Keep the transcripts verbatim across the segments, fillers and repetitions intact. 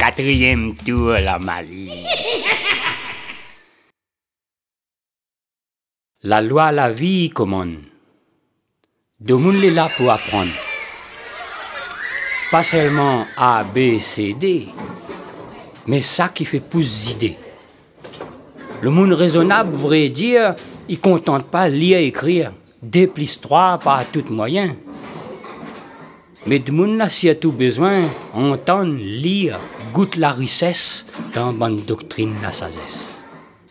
Quatrième tour, la malice. La loi, la vie commande. Deux monde est là pour apprendre. Pas seulement A, B, C, D, mais ça qui fait pousse idées. Le monde raisonnable, vrai dire, il ne contente pas lire et écrire. Deux plus trois, pas à tout moyen. Mais le monde a surtout besoin d'entendre, lire, goûter la richesse dans bonne doctrine la sagesse.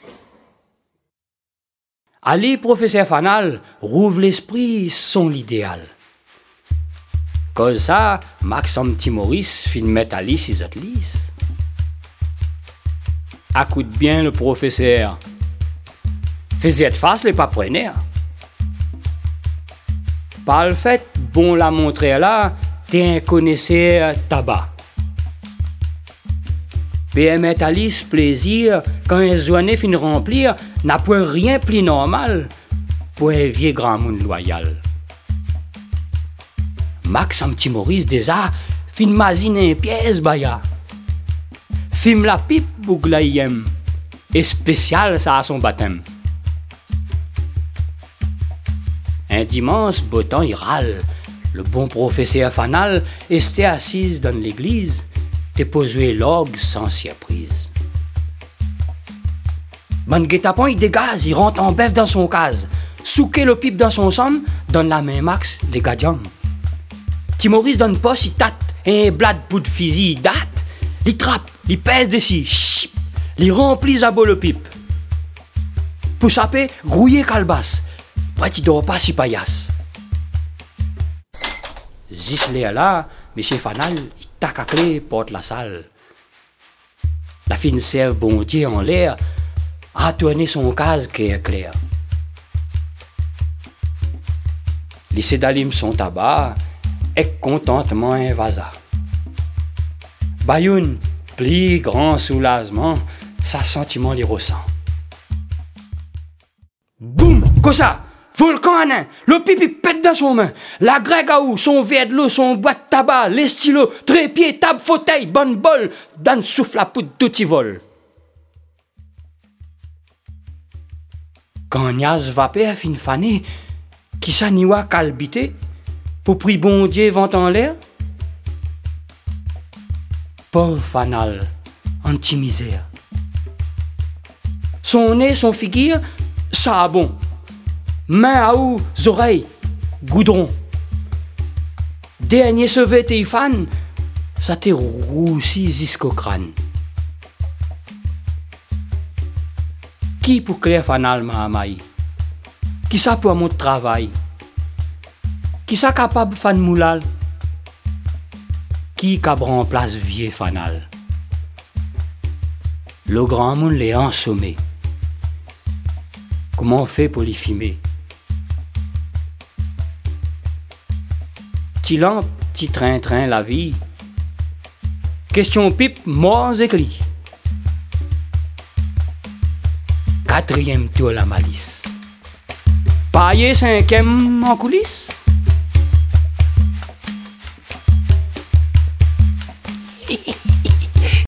Allez, professeur Fanal, rouvre l'esprit, son l'idéal. Comme ça, Maxime Timoris fin mettre à lisse ses autres lisses. Écoute bien le professeur. Faisait face les papreneurs. Par le fait, bon la montrer là, t'es un connaisseur tabac. P M Alice plaisir, quand un journée fin remplir, n'a point rien plus normal pour un vieux grand monde loyal. Maxime Timoris déjà fin mazine un pièce baya. Film la pipe bouglaïem et spécial ça à son baptême. Un dimanche, beau temps, il râle. Le bon professeur Fanal était assise dans l'église, déposé l'orgue sans surprise. Bon guet-apens, il dégage, il rentre en bœuf dans son case. Souquer le pipe dans son somme, donne la main Max, les gadiams. Timoris donne poste, il tâte, un blad bout de fusil, il date, il trappe, il pèse dessus, chip, il remplit à beau le pipe. Pour saper, grouiller calebasse. Tu dors pas si paillasse. Zislé là, monsieur Fanal, il tac à clé, porte la salle. La fine serve bon Dieu en l'air, a tourné son case qui est clair. Les sédalim son tabac, et contentement invasa. Bayoun, plus grand soulagement, sa sentiment les ressent. Boum, comme ça! Volcan anin, le pipi pète dans son main, la grecque à ou, son verre de l'eau, son boîte de tabac, les stylos, trépied, table, fauteuil, bonne bol, dan souffle la poudre tout y vole. Quand Niaz vapeur fin fané, qui sa niwa calbité, pour prier bon Dieu vent en l'air? Pauvre Fanal, anti-misère. Son nez, son figure, ça a bon. Main à ou, oreilles, goudron. Dernier sauvé tes fans, ça t'est roussi jusqu'au crâne. Qui pour Claire Fanal m'a amaï? Qui ça pour mon travail? Qui ça capable fan moulal? Qui cabre en place vieux Fanal? Le grand monde l'est ensommé. Comment on fait pour les filmer? Petit lampe, petit train-train la vie. Question pipe, morts et clis. Quatrième tour la malice. Paillé cinquième en coulisses.